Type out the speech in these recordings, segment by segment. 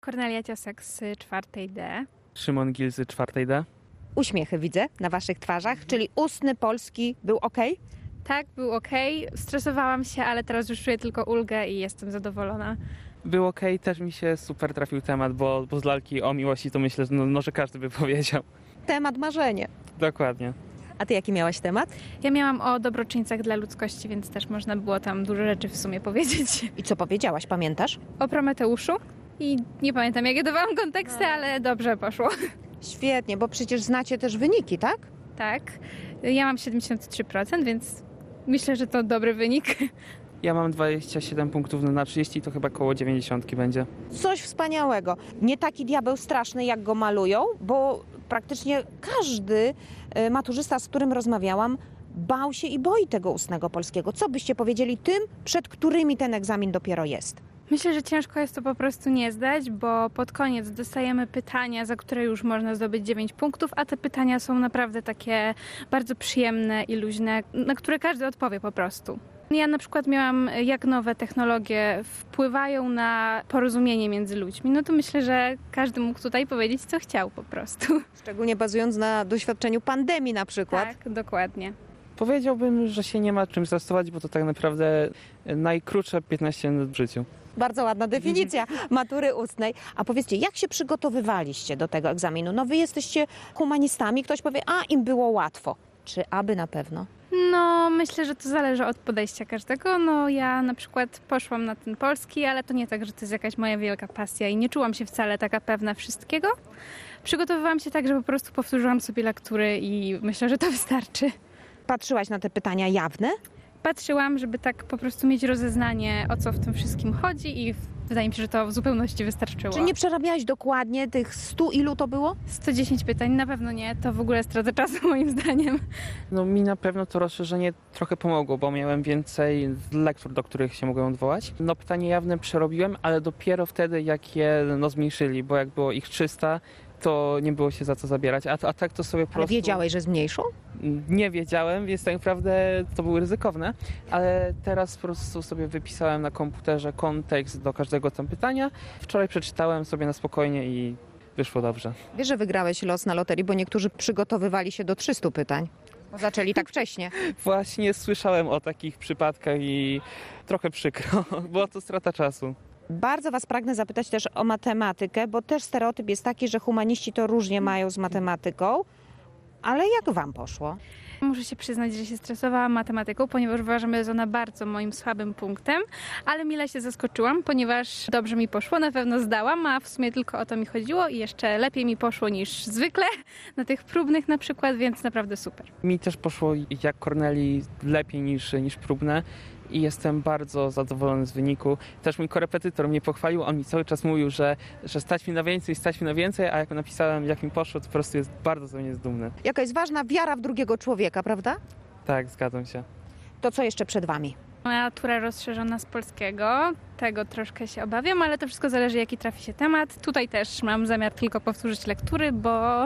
Kornelia Ciosek z 4D. Szymon Gil z 4D. Uśmiechy widzę na waszych twarzach, czyli ustny polski był ok? Tak, był ok. Stresowałam się, ale teraz już czuję tylko ulgę i jestem zadowolona. Był okej, też mi się super trafił temat, bo z lalki o miłości to myślę, że każdy by powiedział. Temat marzenie. Dokładnie. A ty jaki miałaś temat? Ja miałam o dobroczyńcach dla ludzkości, więc też można było tam dużo rzeczy w sumie powiedzieć. I co powiedziałaś, pamiętasz? O Prometeuszu i nie pamiętam jakie dawałam konteksty, ale dobrze poszło. Świetnie, bo przecież znacie też wyniki, tak? Tak, ja mam 73%, więc myślę, że to dobry wynik. Ja mam 27 punktów na 30, to chyba koło 90 będzie. Coś wspaniałego. Nie taki diabeł straszny, jak go malują, bo praktycznie każdy maturzysta, z którym rozmawiałam, bał się i boi tego ustnego polskiego. Co byście powiedzieli tym, przed którymi ten egzamin dopiero jest? Myślę, że ciężko jest to po prostu nie zdać, bo pod koniec dostajemy pytania, za które już można zdobyć 9 punktów, a te pytania są naprawdę takie bardzo przyjemne i luźne, na które każdy odpowie po prostu. Ja na przykład miałam, jak nowe technologie wpływają na porozumienie między ludźmi. No to myślę, że każdy mógł tutaj powiedzieć, co chciał po prostu. Szczególnie bazując na doświadczeniu pandemii na przykład. Tak, dokładnie. Powiedziałbym, że się nie ma czym stresować, bo to tak naprawdę najkrótsze 15 minut w życiu. Bardzo ładna definicja matury ustnej. A powiedzcie, jak się przygotowywaliście do tego egzaminu? No wy jesteście humanistami, ktoś powie, a im było łatwo. Czy aby na pewno? No, myślę, że to zależy od podejścia każdego. No, ja na przykład poszłam na ten polski, ale to nie tak, że to jest jakaś moja wielka pasja i nie czułam się wcale taka pewna wszystkiego. Przygotowywałam się tak, że po prostu powtórzyłam sobie lektury i myślę, że to wystarczy. Patrzyłaś na te pytania jawne? Patrzyłam, żeby tak po prostu mieć rozeznanie, o co w tym wszystkim chodzi i wydaje mi się, że to w zupełności wystarczyło. Czy nie przerabiałaś dokładnie tych 100, ilu to było? 110 pytań, na pewno nie. To w ogóle strata czasu moim zdaniem. No mi na pewno to rozszerzenie trochę pomogło, bo miałem więcej lektur, do których się mogłem odwołać. No pytanie jawne przerobiłem, ale dopiero wtedy, jak je zmniejszyli, bo jak było ich 300, to nie było się za co zabierać, a tak to sobie po Ale prostu... wiedziałeś, że zmniejszą? Nie wiedziałem, więc tak naprawdę to było ryzykowne, ale teraz po prostu sobie wypisałem na komputerze kontekst do każdego tam pytania. Wczoraj przeczytałem sobie na spokojnie i wyszło dobrze. Wiesz, że wygrałeś los na loterii, bo niektórzy przygotowywali się do 300 pytań. Bo zaczęli tak wcześnie. Właśnie słyszałem o takich przypadkach i trochę przykro, bo to strata czasu. Bardzo was pragnę zapytać też o matematykę, bo też stereotyp jest taki, że humaniści to różnie mają z matematyką. Ale jak wam poszło? Muszę się przyznać, że się stresowałam matematyką, ponieważ uważam, że jest ona bardzo moim słabym punktem, ale mile się zaskoczyłam, ponieważ dobrze mi poszło, na pewno zdałam, a w sumie tylko o to mi chodziło i jeszcze lepiej mi poszło niż zwykle na tych próbnych na przykład, więc naprawdę super. Mi też poszło jak Korneli lepiej niż próbne. I jestem bardzo zadowolony z wyniku. Też mój korepetytor mnie pochwalił, on mi cały czas mówił, że stać mi na więcej, a jak napisałem, jak mi poszło, to po prostu jest bardzo ze mnie dumny. Jaka jest ważna wiara w drugiego człowieka, prawda? Tak, zgadzam się. To co jeszcze przed wami? Moja tura rozszerzona z polskiego, tego troszkę się obawiam, ale to wszystko zależy, jaki trafi się temat. Tutaj też mam zamiar tylko powtórzyć lektury, bo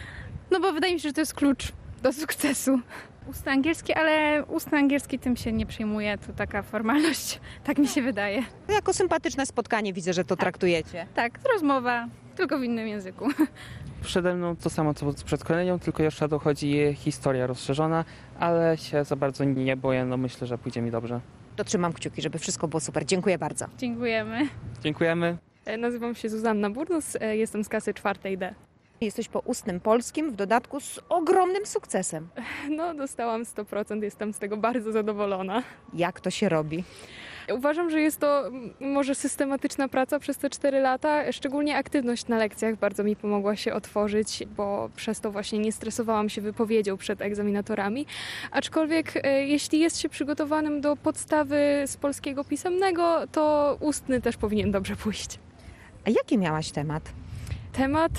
wydaje mi się, że to jest klucz do sukcesu. Ustny angielski, ale ustny angielski tym się nie przejmuję, to taka formalność, tak mi się wydaje. Jako sympatyczne spotkanie widzę, że to traktujecie. Tak, to rozmowa, tylko w innym języku. Przede mną to samo, co przed Kornelią, tylko jeszcze dochodzi historia rozszerzona, ale się za bardzo nie boję, no myślę, że pójdzie mi dobrze. To trzymam kciuki, żeby wszystko było super. Dziękuję bardzo. Dziękujemy. Dziękujemy. Nazywam się Zuzanna Burnus, jestem z klasy 4D. Jesteś po ustnym polskim, w dodatku z ogromnym sukcesem. No, dostałam 100%, jestem z tego bardzo zadowolona. Jak to się robi? Uważam, że jest to może systematyczna praca przez te 4 lata, szczególnie aktywność na lekcjach bardzo mi pomogła się otworzyć, bo przez to właśnie nie stresowałam się wypowiedzią przed egzaminatorami. Aczkolwiek jeśli jest się przygotowanym do podstawy z polskiego pisemnego, to ustny też powinien dobrze pójść. A jaki miałaś temat? Temat...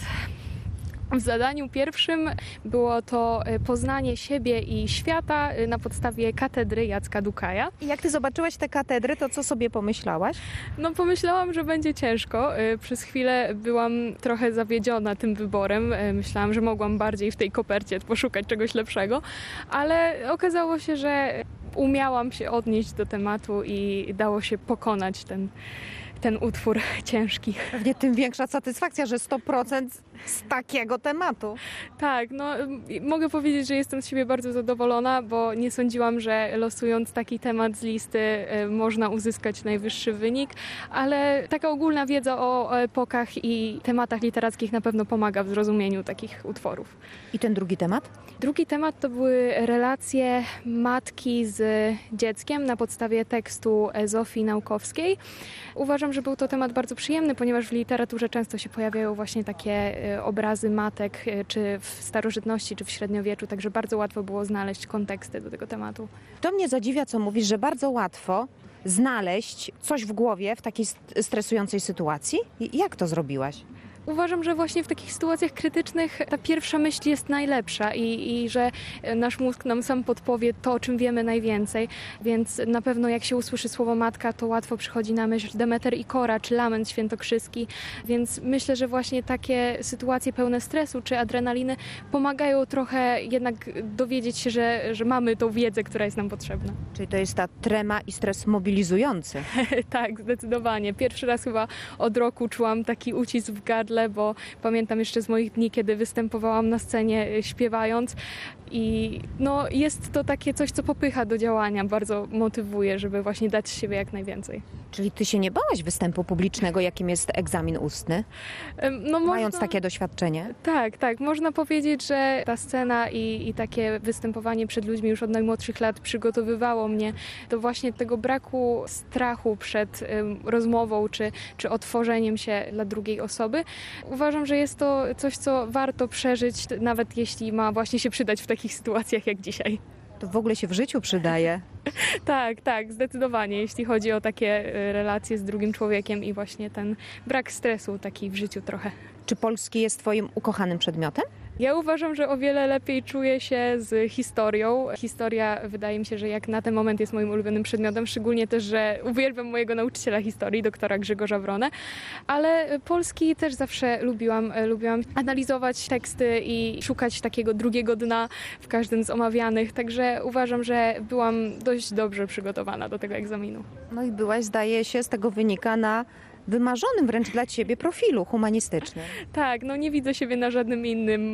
W zadaniu pierwszym było to poznanie siebie i świata na podstawie katedry Jacka Dukaja. I jak ty zobaczyłaś te katedry, to co sobie pomyślałaś? No pomyślałam, że będzie ciężko. Przez chwilę byłam trochę zawiedziona tym wyborem. Myślałam, że mogłam bardziej w tej kopercie poszukać czegoś lepszego, ale okazało się, że umiałam się odnieść do tematu i dało się pokonać ten utwór ciężki. Pewnie tym większa satysfakcja, że 100% z takiego tematu. Tak, no mogę powiedzieć, że jestem z siebie bardzo zadowolona, bo nie sądziłam, że losując taki temat z listy można uzyskać najwyższy wynik, ale taka ogólna wiedza o epokach i tematach literackich na pewno pomaga w zrozumieniu takich utworów. I ten drugi temat? Drugi temat to były relacje matki z dzieckiem na podstawie tekstu Zofii Naukowskiej. Uważam, że był to temat bardzo przyjemny, ponieważ w literaturze często się pojawiają właśnie takie obrazy matek, czy w starożytności, czy w średniowieczu, także bardzo łatwo było znaleźć konteksty do tego tematu. To mnie zadziwia, co mówisz, że bardzo łatwo znaleźć coś w głowie w takiej stresującej sytuacji. Jak to zrobiłaś? Uważam, że właśnie w takich sytuacjach krytycznych ta pierwsza myśl jest najlepsza i że nasz mózg nam sam podpowie to, o czym wiemy najwięcej, więc na pewno jak się usłyszy słowo matka, to łatwo przychodzi na myśl Demeter i Kora, czy Lament Świętokrzyski, więc myślę, że właśnie takie sytuacje pełne stresu czy adrenaliny pomagają trochę jednak dowiedzieć się, że mamy tą wiedzę, która jest nam potrzebna. Czyli to jest ta trema i stres mobilizujący. Tak, zdecydowanie. Pierwszy raz chyba od roku czułam taki ucisk w gardle, bo pamiętam jeszcze z moich dni, kiedy występowałam na scenie śpiewając i no, jest to takie coś, co popycha do działania, bardzo motywuje, żeby właśnie dać z siebie jak najwięcej. Czyli ty się nie bałaś występu publicznego, jakim jest egzamin ustny, No, mając takie doświadczenie? Tak. Można powiedzieć, że ta scena i takie występowanie przed ludźmi już od najmłodszych lat przygotowywało mnie do właśnie tego braku strachu przed rozmową czy otworzeniem się dla drugiej osoby. Uważam, że jest to coś, co warto przeżyć, nawet jeśli ma właśnie się przydać w takich sytuacjach jak dzisiaj. To w ogóle się w życiu przydaje. Tak, zdecydowanie, jeśli chodzi o takie relacje z drugim człowiekiem i właśnie ten brak stresu taki w życiu trochę. Czy polski jest twoim ukochanym przedmiotem? Ja uważam, że o wiele lepiej czuję się z historią. Historia wydaje mi się, że jak na ten moment jest moim ulubionym przedmiotem, szczególnie też, że uwielbiam mojego nauczyciela historii, doktora Grzegorza Wronę, ale polski też zawsze lubiłam. Lubiłam analizować teksty i szukać takiego drugiego dna w każdym z omawianych, także uważam, że byłam dość dobrze przygotowana do tego egzaminu. No i byłaś, zdaje się, z tego wynika na wymarzonym wręcz dla ciebie profilu humanistycznym. Tak, no nie widzę siebie na żadnym innym.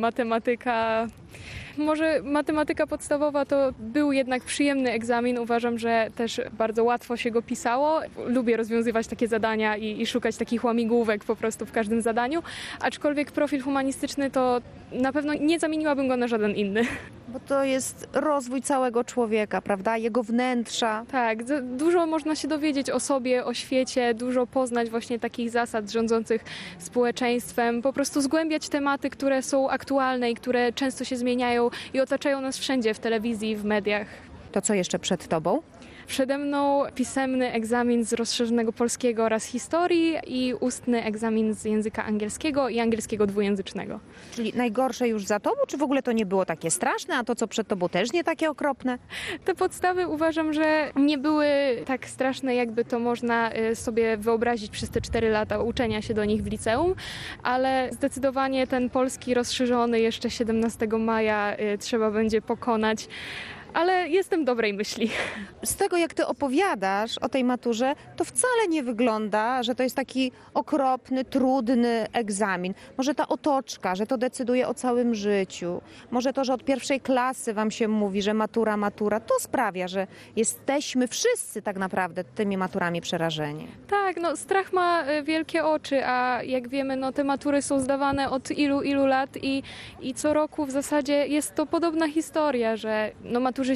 Może matematyka podstawowa to był jednak przyjemny egzamin. Uważam, że też bardzo łatwo się go pisało. Lubię rozwiązywać takie zadania i szukać takich łamigłówek po prostu w każdym zadaniu. Aczkolwiek profil humanistyczny to na pewno nie zamieniłabym go na żaden inny. Bo to jest rozwój całego człowieka, prawda? Jego wnętrza. Tak, dużo można się dowiedzieć o sobie, o świecie, dużo poznać właśnie takich zasad rządzących społeczeństwem, po prostu zgłębiać tematy, które są aktualne i które często się zmieniają i otaczają nas wszędzie, w telewizji, w mediach. To co jeszcze przed tobą? Przede mną pisemny egzamin z rozszerzonego polskiego oraz historii i ustny egzamin z języka angielskiego i angielskiego dwujęzycznego. Czyli najgorsze już za tobą, czy w ogóle to nie było takie straszne, a to co przed tobą też nie takie okropne? Te podstawy uważam, że nie były tak straszne, jakby to można sobie wyobrazić przez te 4 lata uczenia się do nich w liceum, ale zdecydowanie ten polski rozszerzony jeszcze 17 maja trzeba będzie pokonać. Ale jestem dobrej myśli. Z tego, jak ty opowiadasz o tej maturze, to wcale nie wygląda, że to jest taki okropny, trudny egzamin. Może ta otoczka, że to decyduje o całym życiu. Może to, że od pierwszej klasy wam się mówi, że matura, to sprawia, że jesteśmy wszyscy tak naprawdę tymi maturami przerażeni. Tak, no strach ma wielkie oczy, a jak wiemy, no te matury są zdawane od ilu lat i co roku w zasadzie jest to podobna historia, że no maturzyści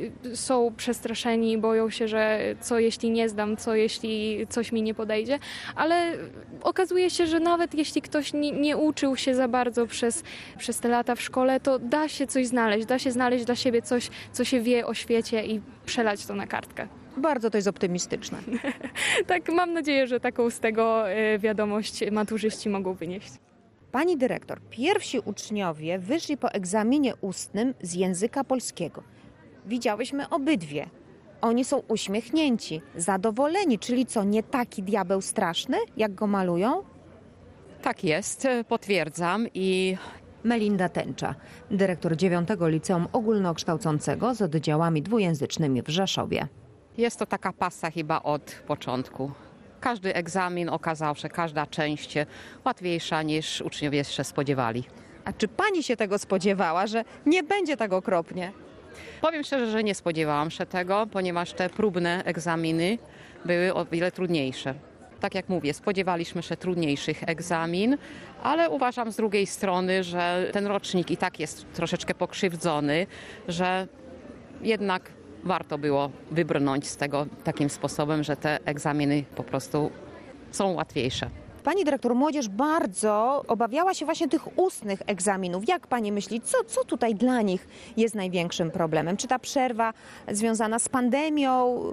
są przestraszeni, boją się, że co jeśli nie zdam, co jeśli coś mi nie podejdzie, ale okazuje się, że nawet jeśli ktoś nie uczył się za bardzo przez te lata w szkole, to da się coś znaleźć, da się znaleźć dla siebie coś, co się wie o świecie i przelać to na kartkę. Bardzo to jest optymistyczne. Tak, mam nadzieję, że taką z tego wiadomość maturzyści mogą wynieść. Pani dyrektor, pierwsi uczniowie wyszli po egzaminie ustnym z języka polskiego. Widziałyśmy obydwie. Oni są uśmiechnięci, zadowoleni, czyli co, nie taki diabeł straszny, jak go malują? Tak jest, potwierdzam i Melinda Tęcza, dyrektor 9. Liceum Ogólnokształcącego z oddziałami dwujęzycznymi w Rzeszowie. jest to taka pasa chyba od początku. Każdy egzamin okazał się, każda część łatwiejsza niż uczniowie się spodziewali. A czy pani się tego spodziewała, że nie będzie tak okropnie? Powiem szczerze, że nie spodziewałam się tego, ponieważ te próbne egzaminy były o wiele trudniejsze. Tak jak mówię, spodziewaliśmy się trudniejszych egzamin, ale uważam z drugiej strony, że ten rocznik i tak jest troszeczkę pokrzywdzony, że jednak warto było wybrnąć z tego takim sposobem, że te egzaminy po prostu są łatwiejsze. Pani dyrektor, młodzież bardzo obawiała się właśnie tych ustnych egzaminów. Jak pani myśli, co tutaj dla nich jest największym problemem? Czy ta przerwa związana z pandemią,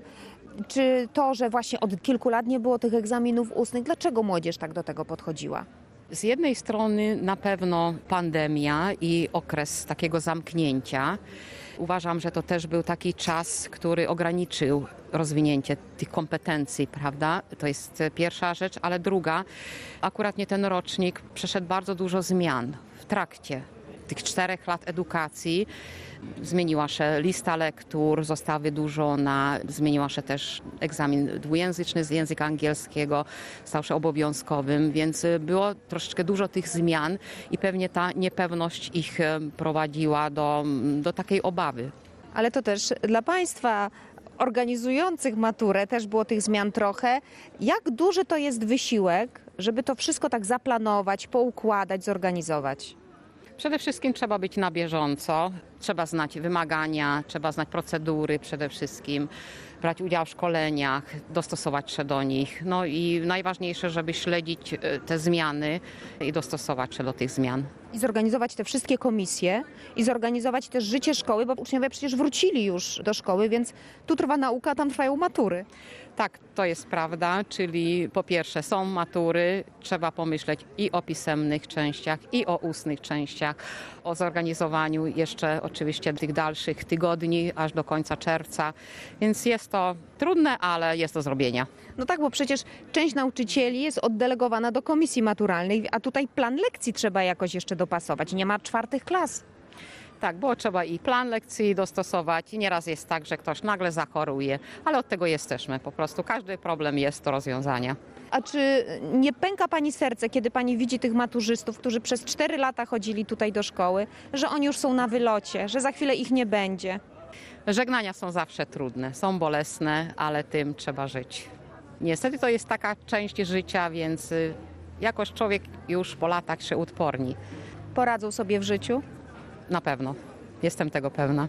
czy to, że właśnie od kilku lat nie było tych egzaminów ustnych? Dlaczego młodzież tak do tego podchodziła? Z jednej strony na pewno pandemia i okres takiego zamknięcia. Uważam, że to też był taki czas, który ograniczył rozwinięcie tych kompetencji, prawda? To jest pierwsza rzecz, ale druga, akurat nie ten rocznik przeszedł bardzo dużo zmian w trakcie tych 4 lat edukacji. Zmieniła się lista lektur, została wydłużona, zmieniła się też egzamin dwujęzyczny z języka angielskiego, stał się obowiązkowym, więc było troszeczkę dużo tych zmian i pewnie ta niepewność ich prowadziła do takiej obawy. Ale to też dla państwa organizujących maturę też było tych zmian trochę. Jak duży to jest wysiłek, żeby to wszystko tak zaplanować, poukładać, zorganizować? Przede wszystkim trzeba być na bieżąco, trzeba znać wymagania, trzeba znać procedury przede wszystkim, brać udział w szkoleniach, dostosować się do nich. No i najważniejsze, żeby śledzić te zmiany i dostosować się do tych zmian. I zorganizować te wszystkie komisje i zorganizować też życie szkoły, bo uczniowie przecież wrócili już do szkoły, więc tu trwa nauka, tam trwają matury. Tak, to jest prawda, czyli po pierwsze są matury, trzeba pomyśleć i o pisemnych częściach, i o ustnych częściach, o zorganizowaniu jeszcze oczywiście tych dalszych tygodni, aż do końca czerwca, więc jest to trudne, ale jest do zrobienia. No tak, bo przecież część nauczycieli jest oddelegowana do komisji maturalnej, a tutaj plan lekcji trzeba jakoś jeszcze dopasować. Nie ma 4 klas. Tak, bo trzeba i plan lekcji dostosować i nieraz jest tak, że ktoś nagle zachoruje, ale od tego jesteśmy. Po prostu każdy problem jest do rozwiązania. A czy nie pęka pani serce, kiedy pani widzi tych maturzystów, którzy przez 4 lata chodzili tutaj do szkoły, że oni już są na wylocie, że za chwilę ich nie będzie? Żegnania są zawsze trudne, są bolesne, ale tym trzeba żyć. Niestety to jest taka część życia, więc jakoś człowiek już po latach się uodporni. Poradzą sobie w życiu? Na pewno. Jestem tego pewna.